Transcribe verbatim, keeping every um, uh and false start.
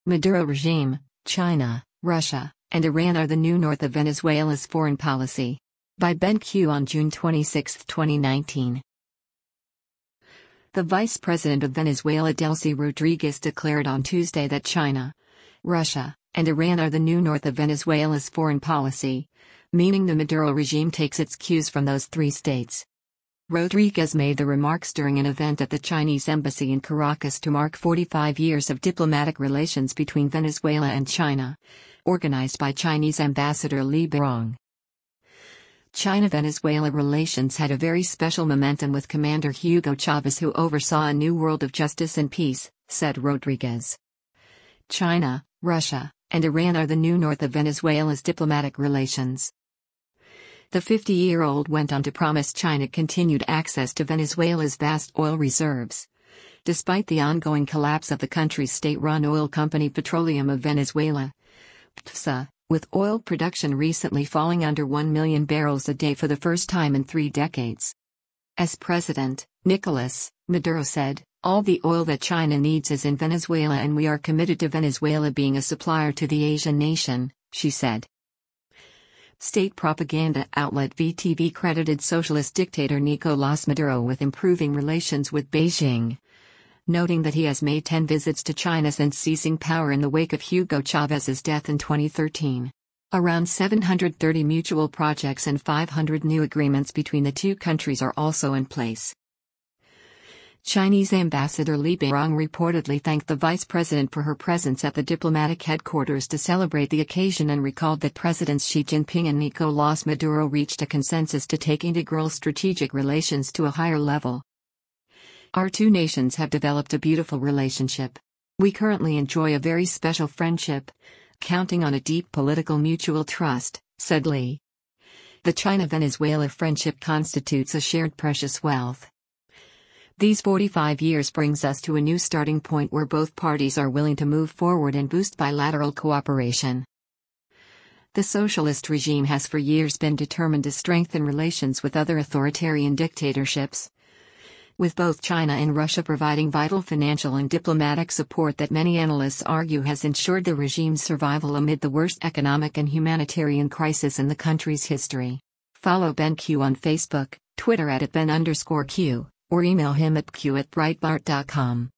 Maduro regime, China, Russia, and Iran are the new north of Venezuela's foreign policy. By Ben Q on June twenty-sixth, twenty nineteen. The Vice President of Venezuela Delcy Rodriguez declared on Tuesday that China, Russia, and Iran are the new north of Venezuela's foreign policy, meaning the Maduro regime takes its cues from those three states. Rodriguez made the remarks during an event at the Chinese embassy in Caracas to mark forty-five years of diplomatic relations between Venezuela and China, organized by Chinese Ambassador Li Birong. China-Venezuela relations had a very special momentum with Commander Hugo Chavez, who oversaw a new world of justice and peace, said Rodriguez. China, Russia, and Iran are the new north of Venezuela's diplomatic relations. The fifty-year-old went on to promise China continued access to Venezuela's vast oil reserves. Despite the ongoing collapse of the country's state-run oil company Petroleum of Venezuela, P T V S A, with oil production recently falling under one million barrels a day for the first time in three decades. As president, Nicolas Maduro said, "All the oil that China needs is in Venezuela, and we are committed to Venezuela being a supplier to the Asian nation," she said. State propaganda outlet V T V credited socialist dictator Nicolás Maduro with improving relations with Beijing, noting that he has made ten visits to China since seizing power in the wake of Hugo Chávez's death in twenty thirteen. Around seven hundred thirty mutual projects and five hundred new agreements between the two countries are also in place. Chinese Ambassador Li Birong reportedly thanked the vice president for her presence at the diplomatic headquarters to celebrate the occasion and recalled that Presidents Xi Jinping and Nicolás Maduro reached a consensus to take integral strategic relations to a higher level. "Our two nations have developed a beautiful relationship. We currently enjoy a very special friendship, counting on a deep political mutual trust," said Li. The China-Venezuela friendship constitutes a shared precious wealth. These forty-five years brings us to a new starting point where both parties are willing to move forward and boost bilateral cooperation. The socialist regime has for years been determined to strengthen relations with other authoritarian dictatorships, with both China and Russia providing vital financial and diplomatic support that many analysts argue has ensured the regime's survival amid the worst economic and humanitarian crisis in the country's history. Follow Ben Q on Facebook, Twitter at Ben underscore Q, or email him at q at breitbart dot com.